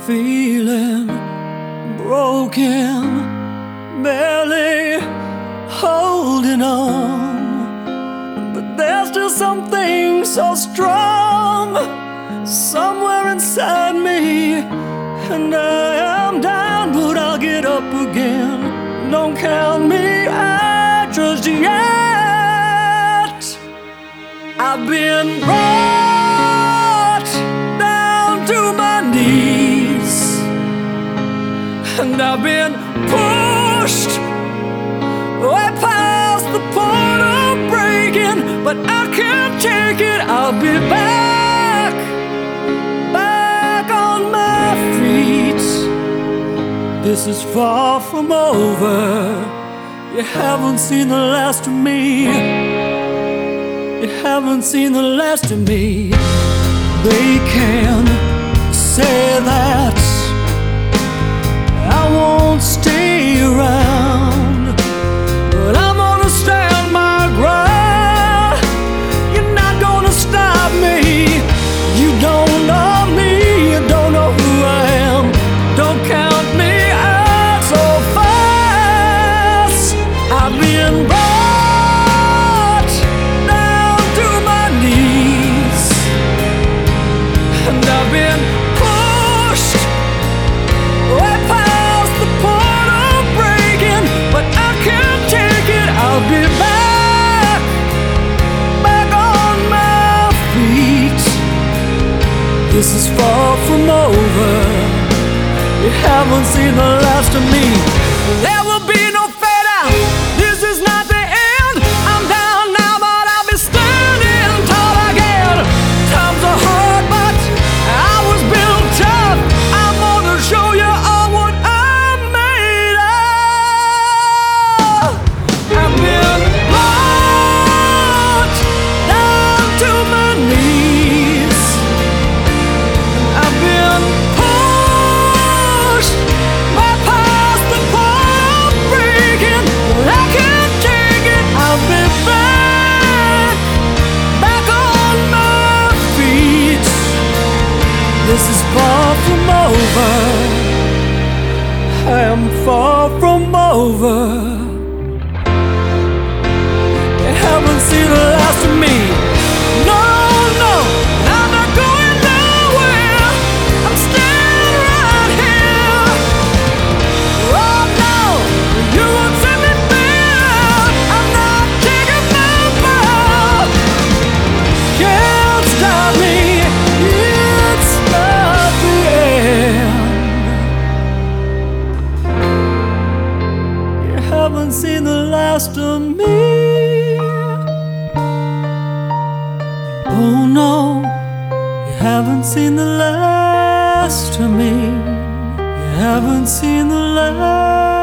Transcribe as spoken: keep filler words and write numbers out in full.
feeling broken, barely holding on. But there's still something so strong somewhere inside me, and I am down, but I'll get up again. Don't count me out just yet. I've been brought down to my knees, and I've been pushed way past the point of breaking, but I can't take it. I'll be back, back on my feet. This is far from over. You haven't seen the last of me. You haven't seen the last of me. They can say that I won't stay around, but I'm gonna stand my ground. You're not gonna stop me. You don't know me, you don't know who I am. Don't count me out so fast. I've been brought down to my knees, and I've been pushed way past the point of breaking, but I can't take it. I'll be back, back on my feet. This is far from over. You haven't seen the last of me. There will be no fade out. This is not the end. I'm down now, but I'll be standing tall again. Times are hard, but I was built tough. I'm gonna show you all what I'm made of. I've been brought down to my knees. I've been pushed way past the point of breaking, but I can't take it. I'll be back, back on my feet. This is far from over. I am far from over. You haven't seen the last of me. No, no, I'm not going nowhere. I'm staying right here. Oh no, you won't set me down. I'm not taking my bow. Can't stop me. It's not the end. You haven't seen the last of me. Oh no, you haven't seen the last of me. You haven't seen the last.